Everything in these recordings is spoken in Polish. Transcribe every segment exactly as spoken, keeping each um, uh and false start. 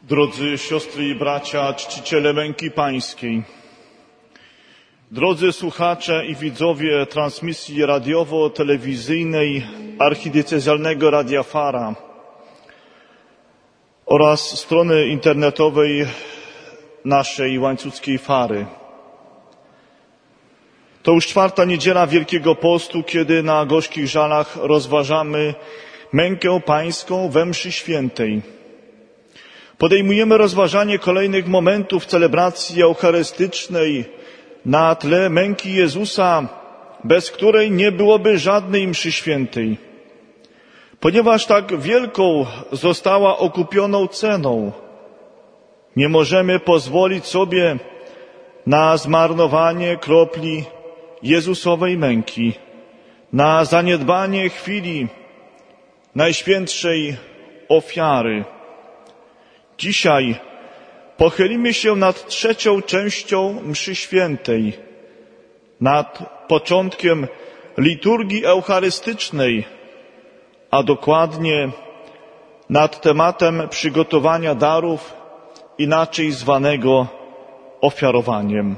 Drodzy siostry i bracia, czciciele męki pańskiej, drodzy słuchacze i widzowie transmisji radiowo-telewizyjnej archidiecezjalnego Radia Fara oraz strony internetowej naszej łańcuckiej Fary. To już czwarta niedziela Wielkiego Postu, kiedy na gorzkich żalach rozważamy mękę pańską we mszy świętej. Podejmujemy rozważanie kolejnych momentów celebracji eucharystycznej na tle męki Jezusa, bez której nie byłoby żadnej mszy świętej. Ponieważ tak wielką została okupioną ceną, nie możemy pozwolić sobie na zmarnowanie kropli Jezusowej męki, na zaniedbanie chwili najświętszej ofiary. Dzisiaj pochylimy się nad trzecią częścią mszy świętej, nad początkiem liturgii eucharystycznej, a dokładnie nad tematem przygotowania darów, inaczej zwanego ofiarowaniem.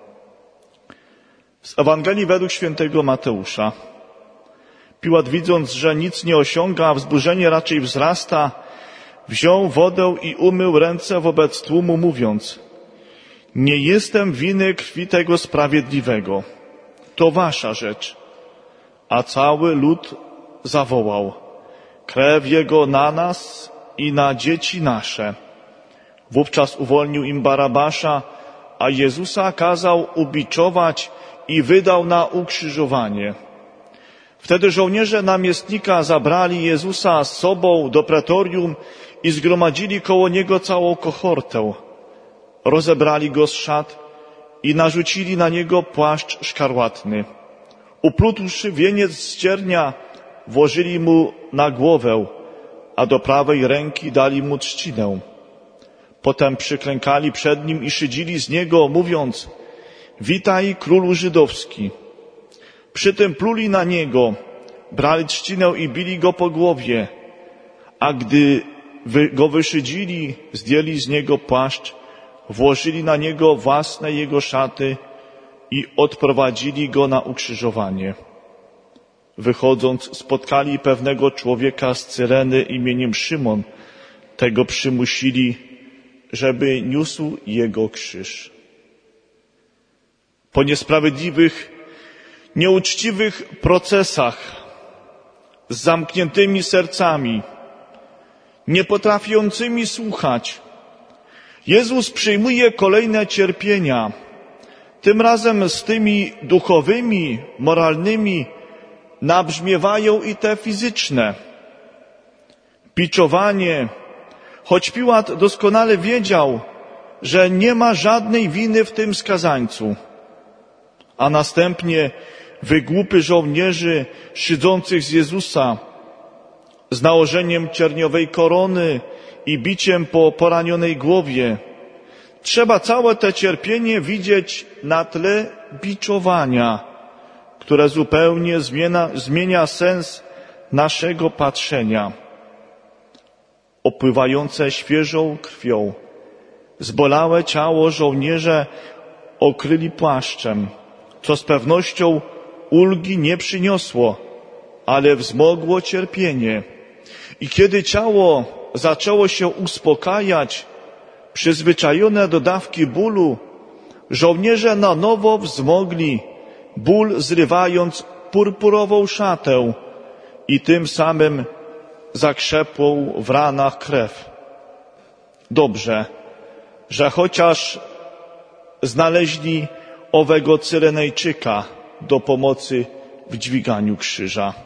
Z Ewangelii według świętego Mateusza. Piłat, widząc, że nic nie osiąga, a wzburzenie raczej wzrasta, wziął wodę i umył ręce wobec tłumu, mówiąc: nie jestem winny krwi tego sprawiedliwego, to wasza rzecz. A cały lud zawołał: krew jego na nas i na dzieci nasze. Wówczas uwolnił im Barabasza, a Jezusa kazał ubiczować i wydał na ukrzyżowanie. Wtedy żołnierze namiestnika zabrali Jezusa z sobą do pretorium i zgromadzili koło niego całą kohortę. Rozebrali go z szat i narzucili na niego płaszcz szkarłatny. Uplótłszy wieniec z ciernia, włożyli mu na głowę, a do prawej ręki dali mu trzcinę. Potem przyklękali przed nim i szydzili z niego, mówiąc: witaj, królu żydowski. Przy tym pluli na niego, brali trzcinę i bili go po głowie, a gdy go wyszydzili, zdjęli z niego płaszcz, włożyli na niego własne jego szaty i odprowadzili go na ukrzyżowanie. Wychodząc, spotkali pewnego człowieka z Cyreny imieniem Szymon. Tego przymusili, żeby niósł jego krzyż. Po niesprawiedliwych, nieuczciwych procesach, z zamkniętymi sercami, nie potrafiącymi słuchać, Jezus przyjmuje kolejne cierpienia, tym razem z tymi duchowymi, moralnymi, nabrzmiewają i te fizyczne. Biczowanie, choć Piłat doskonale wiedział, że nie ma żadnej winy w tym skazańcu, a następnie wygłupy żołnierzy szydzących z Jezusa z nałożeniem cierniowej korony i biciem po poranionej głowie. Trzeba całe to cierpienie widzieć na tle biczowania, które zupełnie zmienia, zmienia sens naszego patrzenia. Opływające świeżą krwią, zbolałe ciało żołnierze okryli płaszczem, co z pewnością ulgi nie przyniosło, ale wzmogło cierpienie. I kiedy ciało zaczęło się uspokajać, przyzwyczajone do dawki bólu, żołnierze na nowo wzmogli ból, zrywając purpurową szatę i tym samym zakrzepłą w ranach krew. Dobrze, że chociaż znaleźli owego Cyrenejczyka do pomocy w dźwiganiu krzyża.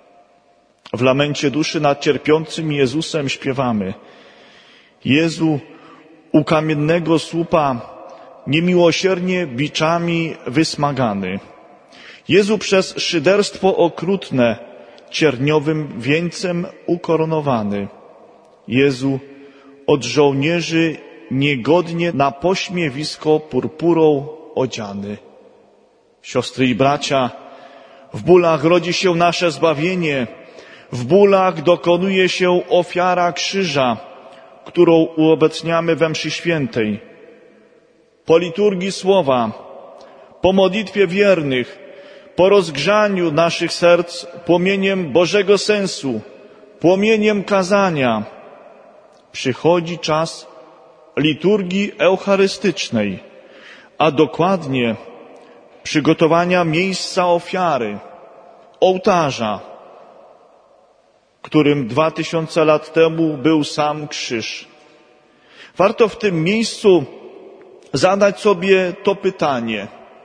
W lamencie duszy nad cierpiącym Jezusem śpiewamy: Jezu, u kamiennego słupa niemiłosiernie biczami wysmagany. Jezu, przez szyderstwo okrutne cierniowym wieńcem ukoronowany. Jezu, od żołnierzy niegodnie na pośmiewisko purpurą odziany. Siostry i bracia, w bólach rodzi się nasze zbawienie, w bólach dokonuje się ofiara krzyża, którą uobecniamy we mszy świętej, po liturgii słowa, po modlitwie wiernych, po rozgrzaniu naszych serc płomieniem Bożego sensu, płomieniem kazania, przychodzi czas liturgii eucharystycznej, a dokładnie przygotowania miejsca ofiary, ołtarza, którym dwa tysiące lat temu był sam krzyż. Warto w tym miejscu zadać sobie to pytanie: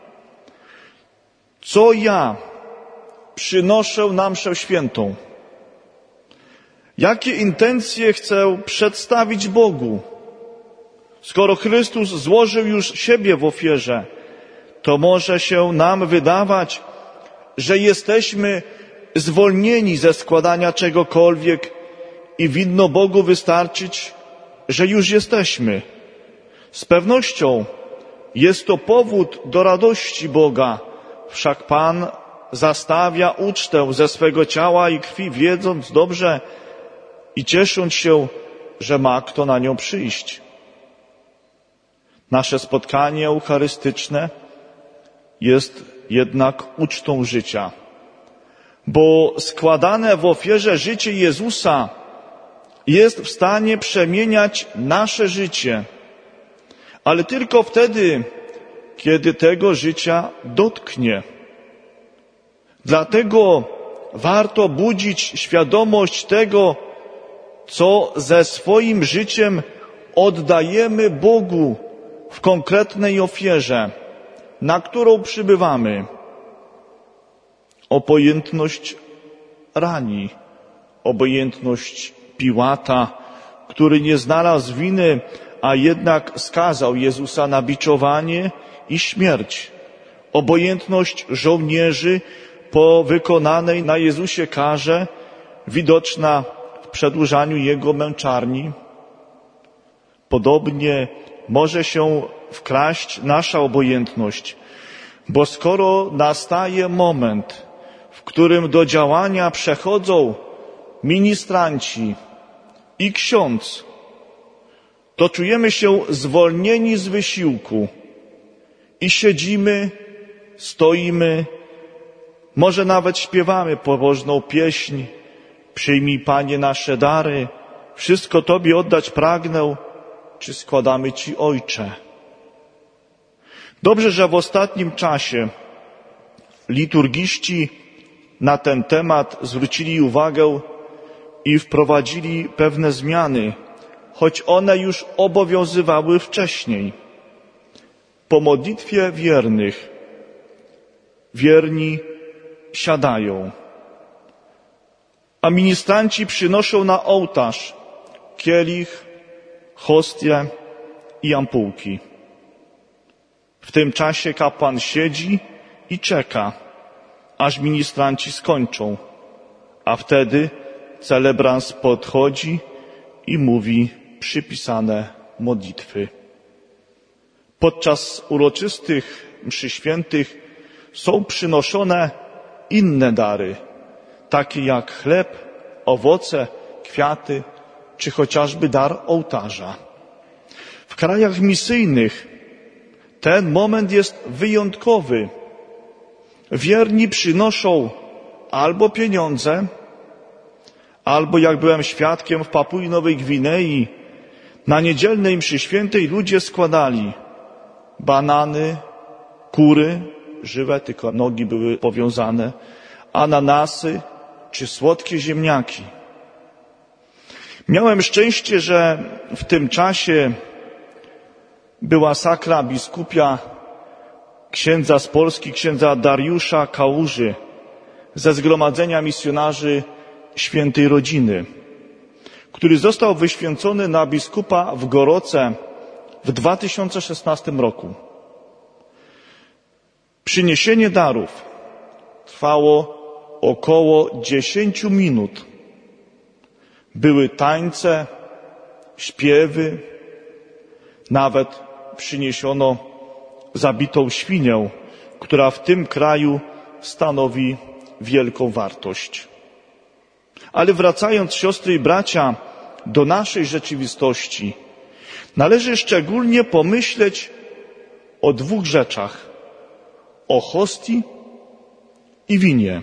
co ja przynoszę na mszę świętą? Jakie intencje chcę przedstawić Bogu? Skoro Chrystus złożył już siebie w ofierze, to może się nam wydawać, że jesteśmy zwolnieni ze składania czegokolwiek i winno Bogu wystarczyć, że już jesteśmy. Z pewnością jest to powód do radości Boga, wszak Pan zastawia ucztę ze swego ciała i krwi, wiedząc dobrze i ciesząc się, że ma kto na nią przyjść. Nasze spotkanie eucharystyczne jest jednak ucztą życia, bo składane w ofierze życie Jezusa jest w stanie przemieniać nasze życie, ale tylko wtedy, kiedy tego życia dotknie. Dlatego warto budzić świadomość tego, co ze swoim życiem oddajemy Bogu w konkretnej ofierze, na którą przybywamy. Obojętność rani, obojętność Piłata, który nie znalazł winy, a jednak skazał Jezusa na biczowanie i śmierć. Obojętność żołnierzy po wykonanej na Jezusie karze, widoczna w przedłużaniu Jego męczarni. Podobnie może się wkraść nasza obojętność, bo skoro nastaje moment, w którym do działania przechodzą ministranci i ksiądz, to czujemy się zwolnieni z wysiłku i siedzimy, stoimy, może nawet śpiewamy pobożną pieśń: przyjmij, Panie, nasze dary, wszystko Tobie oddać pragnę, czy składamy Ci, Ojcze. Dobrze, że w ostatnim czasie liturgiści na ten temat zwrócili uwagę i wprowadzili pewne zmiany, choć one już obowiązywały wcześniej. Po modlitwie wiernych wierni siadają, a ministranci przynoszą na ołtarz kielich, hostię i ampułki. W tym czasie kapłan siedzi i czeka, aż ministranci skończą, a wtedy celebrans podchodzi i mówi przypisane modlitwy. Podczas uroczystych mszy świętych są przynoszone inne dary, takie jak chleb, owoce, kwiaty, czy chociażby dar ołtarza. W krajach misyjnych ten moment jest wyjątkowy. Wierni przynoszą albo pieniądze, albo, jak byłem świadkiem w Papui Nowej Gwinei, na niedzielnej mszy świętej ludzie składali banany, kury, żywe, tylko nogi były powiązane, ananasy czy słodkie ziemniaki. Miałem szczęście, że w tym czasie była sakra biskupia księdza z Polski, księdza Dariusza Kałuży ze Zgromadzenia Misjonarzy Świętej Rodziny, który został wyświęcony na biskupa w Goroce w dwa tysiące szesnastym roku. Przyniesienie darów trwało około dziesięciu minut. Były tańce, śpiewy, nawet przyniesiono zabitą świnię, która w tym kraju stanowi wielką wartość. Ale wracając, siostry i bracia, do naszej rzeczywistości, należy szczególnie pomyśleć o dwóch rzeczach: o hostii i winie,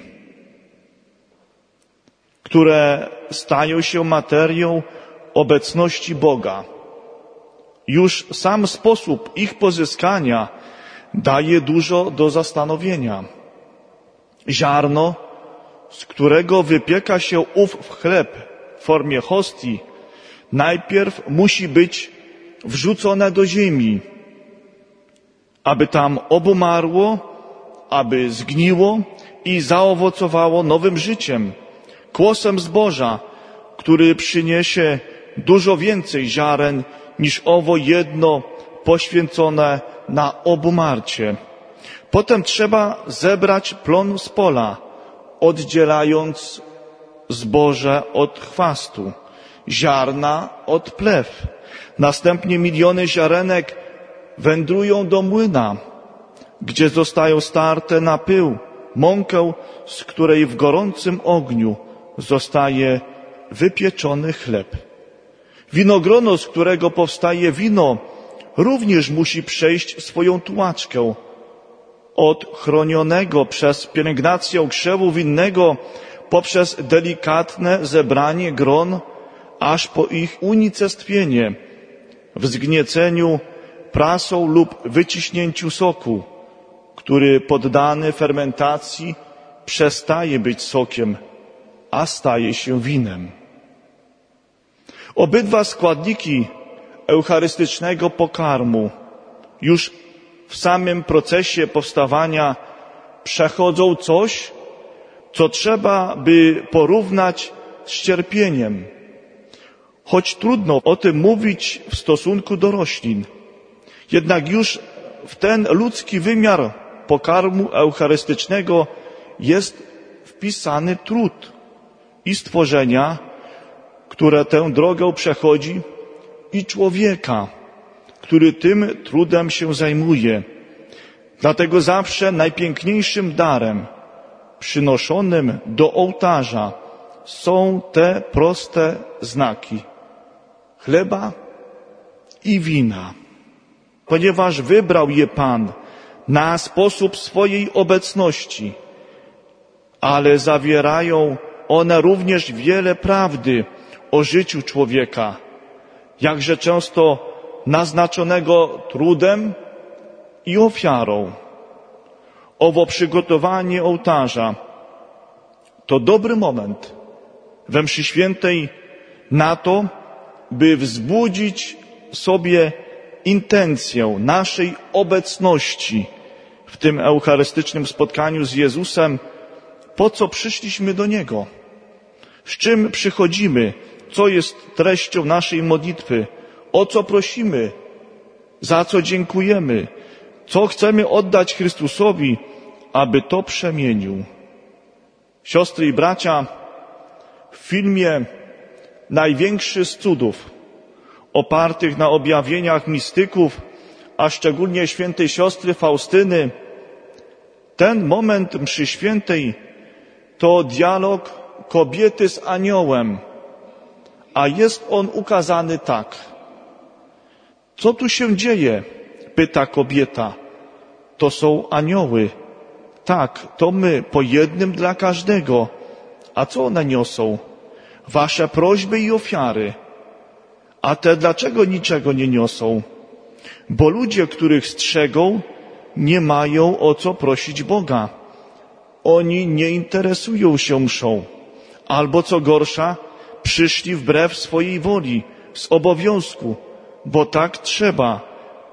które stają się materią obecności Boga. Już sam sposób ich pozyskania daje dużo do zastanowienia. Ziarno, z którego wypieka się ów chleb w formie hostii, najpierw musi być wrzucone do ziemi, aby tam obumarło, aby zgniło i zaowocowało nowym życiem, kłosem zboża, który przyniesie dużo więcej ziaren niż owo jedno poświęcone na obumarcie. Potem trzeba zebrać plon z pola, oddzielając zboże od chwastu, ziarna od plew. Następnie miliony ziarenek wędrują do młyna, gdzie zostają starte na pył, mąkę, z której w gorącym ogniu zostaje wypieczony chleb. Winogrono, z którego powstaje wino, również musi przejść swoją tułaczkę. Od chronionego przez pielęgnację krzewu winnego poprzez delikatne zebranie gron, aż po ich unicestwienie w zgnieceniu prasą lub wyciśnięciu soku, który poddany fermentacji przestaje być sokiem, a staje się winem. Obydwa składniki eucharystycznego pokarmu już w samym procesie powstawania przechodzą coś, co trzeba by porównać z cierpieniem. Choć trudno o tym mówić w stosunku do roślin, jednak już w ten ludzki wymiar pokarmu eucharystycznego jest wpisany trud i stworzenia, które tę drogę przechodzi, i człowieka, który tym trudem się zajmuje. Dlatego zawsze najpiękniejszym darem przynoszonym do ołtarza są te proste znaki chleba i wina, ponieważ wybrał je Pan na sposób swojej obecności, ale zawierają one również wiele prawdy o życiu człowieka, jakże często naznaczonego trudem i ofiarą. Owo przygotowanie ołtarza to dobry moment we mszy świętej na to, by wzbudzić sobie intencję naszej obecności w tym eucharystycznym spotkaniu z Jezusem, po co przyszliśmy do Niego, z czym przychodzimy, co jest treścią naszej modlitwy, o co prosimy, za co dziękujemy, co chcemy oddać Chrystusowi, aby to przemienił. Siostry i bracia, w filmie Największy z cudów, opartych na objawieniach mistyków, a szczególnie świętej siostry Faustyny, ten moment mszy świętej to dialog kobiety z aniołem, a jest on ukazany tak. Co tu się dzieje? Pyta kobieta. To są anioły. Tak, to my, po jednym dla każdego. A co one niosą? Wasze prośby i ofiary. A te dlaczego niczego nie niosą? Bo ludzie, których strzegą, nie mają o co prosić Boga. Oni nie interesują się mszą. Albo co gorsza, przyszli wbrew swojej woli, z obowiązku, bo tak trzeba.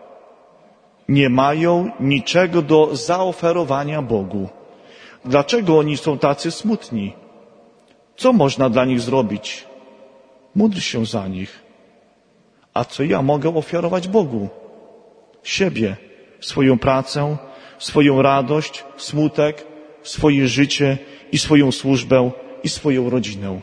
Nie mają niczego do zaoferowania Bogu. Dlaczego oni są tacy smutni? Co można dla nich zrobić? Módl się za nich. A co ja mogę ofiarować Bogu? Siebie, swoją pracę, swoją radość, smutek, swoje życie i swoją służbę i swoją rodzinę.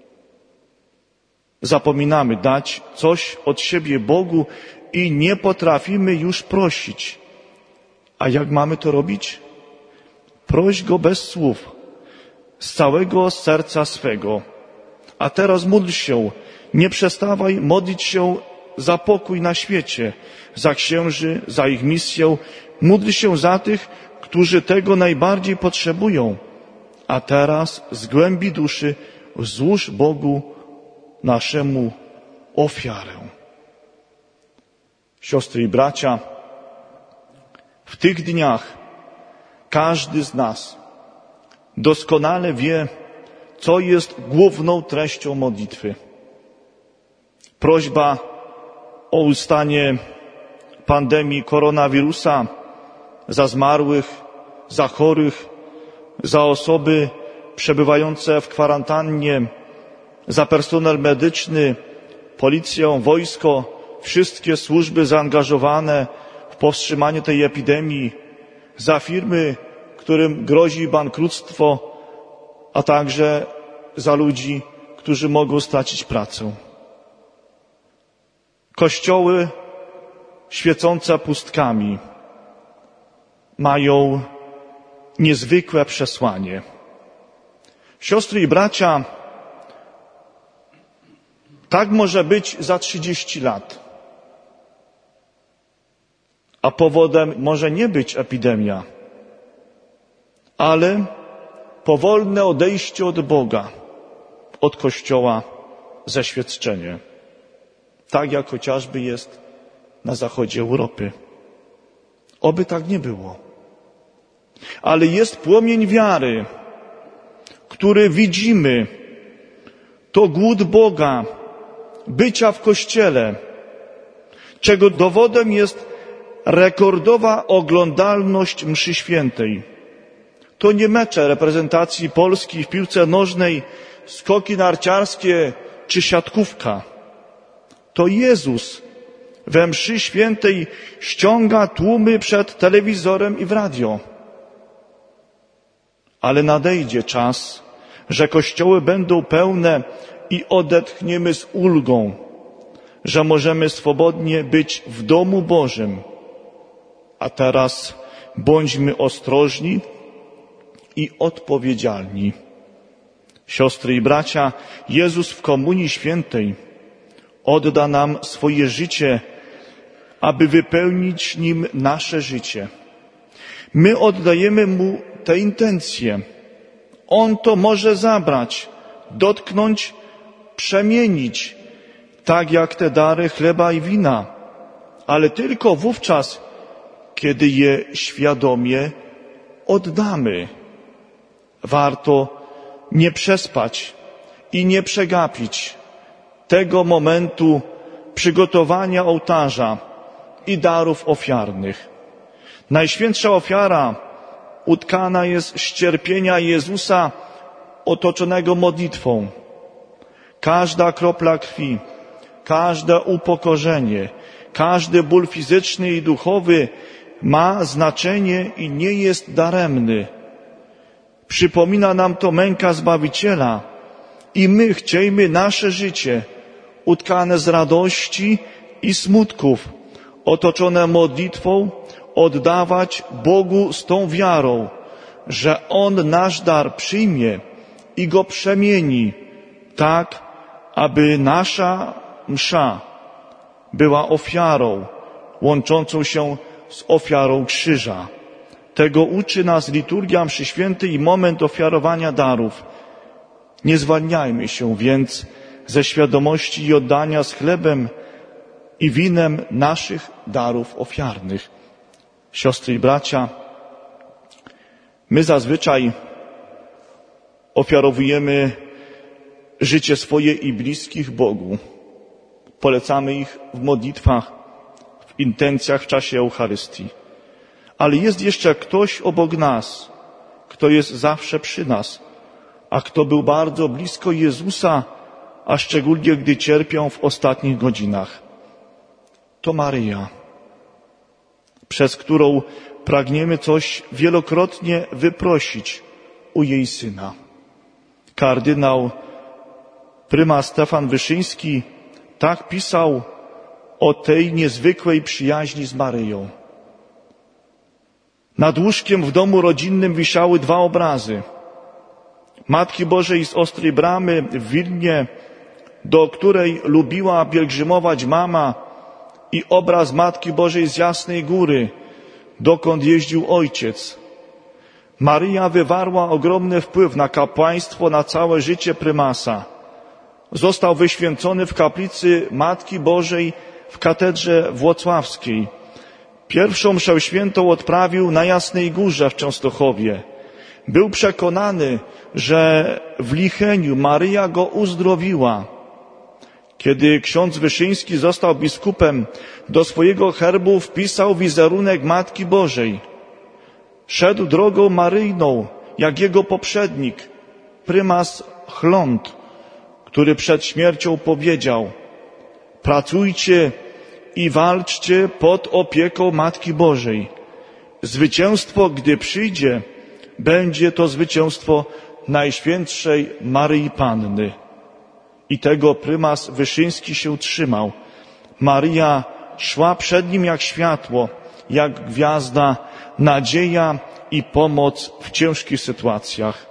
Zapominamy dać coś od siebie Bogu i nie potrafimy już prosić. A jak mamy to robić? Proś Go bez słów, z całego serca swego. A teraz módl się, Nie przestawaj modlić się za pokój na świecie, za księży, za ich misję. Módl się za tych, którzy tego najbardziej potrzebują. A teraz z głębi duszy złóż Bogu naszemu ofiarę. Siostry i bracia, w tych dniach każdy z nas doskonale wie, co jest główną treścią modlitwy. Prośba o ustanie pandemii koronawirusa, za zmarłych, za chorych, za osoby przebywające w kwarantannie, za personel medyczny, policję, wojsko, wszystkie służby zaangażowane w powstrzymanie tej epidemii, za firmy, którym grozi bankructwo, a także za ludzi, którzy mogą stracić pracę. Kościoły świecące pustkami mają niezwykłe przesłanie. Siostry i bracia, tak może być za trzydzieści lat, a powodem może nie być epidemia, ale powolne odejście od Boga, od Kościoła, zeświadczenie. Tak jak chociażby jest na zachodzie Europy. Oby tak nie było. Ale jest płomień wiary, który widzimy. To głód Boga, bycia w Kościele, czego dowodem jest rekordowa oglądalność mszy świętej. To nie mecze reprezentacji Polski w piłce nożnej, skoki narciarskie czy siatkówka. To Jezus we mszy świętej ściąga tłumy przed telewizorem i w radio. Ale nadejdzie czas, że kościoły będą pełne i odetchniemy z ulgą, że możemy swobodnie być w domu Bożym. A teraz bądźmy ostrożni i odpowiedzialni. Siostry i bracia, Jezus w Komunii Świętej odda nam swoje życie, aby wypełnić nim nasze życie. My oddajemy Mu te intencje. On to może zabrać, dotknąć, przemienić, tak jak te dary chleba i wina, ale tylko wówczas, kiedy je świadomie oddamy. Warto nie przespać i nie przegapić tego momentu przygotowania ołtarza i darów ofiarnych. Najświętsza ofiara utkana jest z cierpienia Jezusa otoczonego modlitwą. Każda kropla krwi, każde upokorzenie, każdy ból fizyczny i duchowy ma znaczenie i nie jest daremny. Przypomina nam to męka Zbawiciela i my chciejmy nasze życie utkane z radości i smutków, otoczone modlitwą, oddawać Bogu z tą wiarą, że On nasz dar przyjmie i go przemieni tak, aby nasza msza była ofiarą łączącą się z ofiarą krzyża. Tego uczy nas liturgia mszy świętej i moment ofiarowania darów. Nie zwalniajmy się więc ze świadomości i oddania z chlebem i winem naszych darów ofiarnych. Siostry i bracia, my zazwyczaj ofiarowujemy życie swoje i bliskich Bogu. Polecamy ich w modlitwach, w intencjach w czasie Eucharystii. Ale jest jeszcze ktoś obok nas, kto jest zawsze przy nas, a kto był bardzo blisko Jezusa, a szczególnie gdy cierpiał w ostatnich godzinach. To Maryja, przez którą pragniemy coś wielokrotnie wyprosić u jej Syna. Kardynał prymas Stefan Wyszyński tak pisał o tej niezwykłej przyjaźni z Maryją. Nad łóżkiem w domu rodzinnym wisiały dwa obrazy. Matki Bożej z Ostrej Bramy w Wilnie do której lubiła pielgrzymować mama, i obraz Matki Bożej z Jasnej Góry, dokąd jeździł ojciec. Maryja wywarła ogromny wpływ na kapłaństwo, na całe życie prymasa. Został wyświęcony w kaplicy Matki Bożej w katedrze włocławskiej. Pierwszą mszę świętą odprawił na Jasnej Górze w Częstochowie. Był przekonany, że w Licheniu Maryja go uzdrowiła. Kiedy ksiądz Wyszyński został biskupem, do swojego herbu wpisał wizerunek Matki Bożej. Szedł drogą maryjną, jak jego poprzednik, prymas Chląd, który przed śmiercią powiedział: pracujcie i walczcie pod opieką Matki Bożej. Zwycięstwo, gdy przyjdzie, będzie to zwycięstwo Najświętszej Maryi Panny. I tego prymas Wyszyński się trzymał. Maryja szła przed nim jak światło, jak gwiazda, nadzieja i pomoc w ciężkich sytuacjach.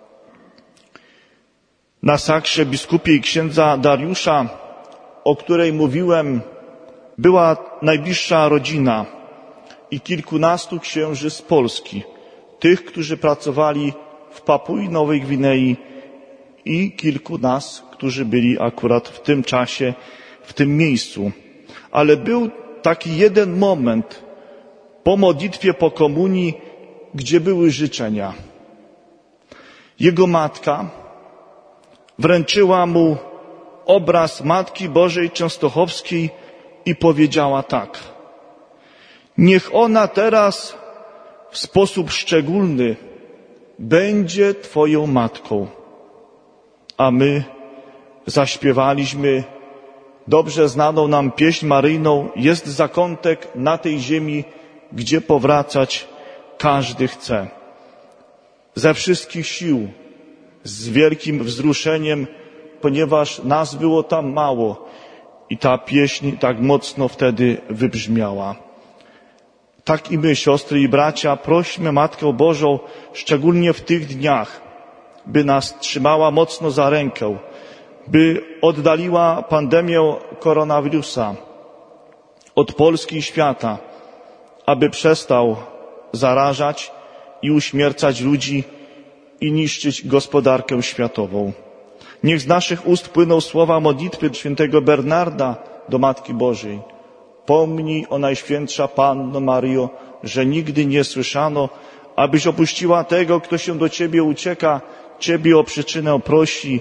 Na sakrze biskupiej księdza Dariusza, o której mówiłem, była najbliższa rodzina i kilkunastu księży z Polski, tych, którzy pracowali w Papui Nowej Gwinei, i kilku nas, którzy byli akurat w tym czasie, w tym miejscu. Ale był taki jeden moment po modlitwie, po komunii, gdzie były życzenia. Jego matka wręczyła mu obraz Matki Bożej Częstochowskiej i powiedziała tak: niech ona teraz w sposób szczególny będzie Twoją matką. A my zaśpiewaliśmy dobrze znaną nam pieśń maryjną: jest zakątek na tej ziemi, gdzie powracać każdy chce. Ze wszystkich sił, z wielkim wzruszeniem, ponieważ nas było tam mało i ta pieśń tak mocno wtedy wybrzmiała. Tak i my, siostry i bracia, prośmy Matkę Bożą, szczególnie w tych dniach, by nas trzymała mocno za rękę, by oddaliła pandemię koronawirusa od Polski i świata, aby przestał zarażać i uśmiercać ludzi i niszczyć gospodarkę światową. Niech z naszych ust płyną słowa modlitwy świętego Bernarda do Matki Bożej: pomnij, o Najświętsza Panno Maryjo, że nigdy nie słyszano, abyś opuściła tego, kto się do Ciebie ucieka, Ciebie o przyczynę prosi.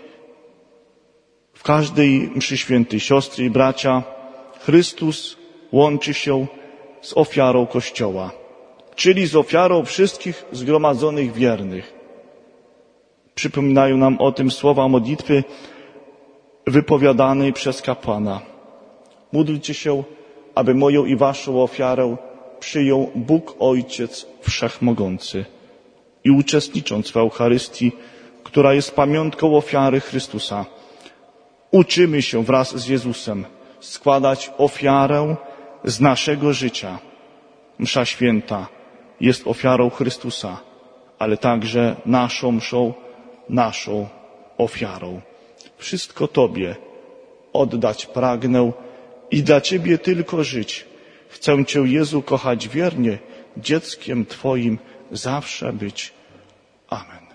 W każdej mszy świętej, siostry i bracia, Chrystus łączy się z ofiarą Kościoła, czyli z ofiarą wszystkich zgromadzonych wiernych. Przypominają nam o tym słowa modlitwy wypowiadanej przez kapłana. Módlcie się, aby moją i waszą ofiarę przyjął Bóg Ojciec Wszechmogący. I uczestnicząc w Eucharystii, która jest pamiątką ofiary Chrystusa, uczymy się wraz z Jezusem składać ofiarę z naszego życia. Msza święta jest ofiarą Chrystusa, ale także naszą mszą, naszą ofiarą. Wszystko Tobie oddać pragnę i dla Ciebie tylko żyć. Chcę Cię, Jezu, kochać wiernie, dzieckiem Twoim zawsze być. Amen.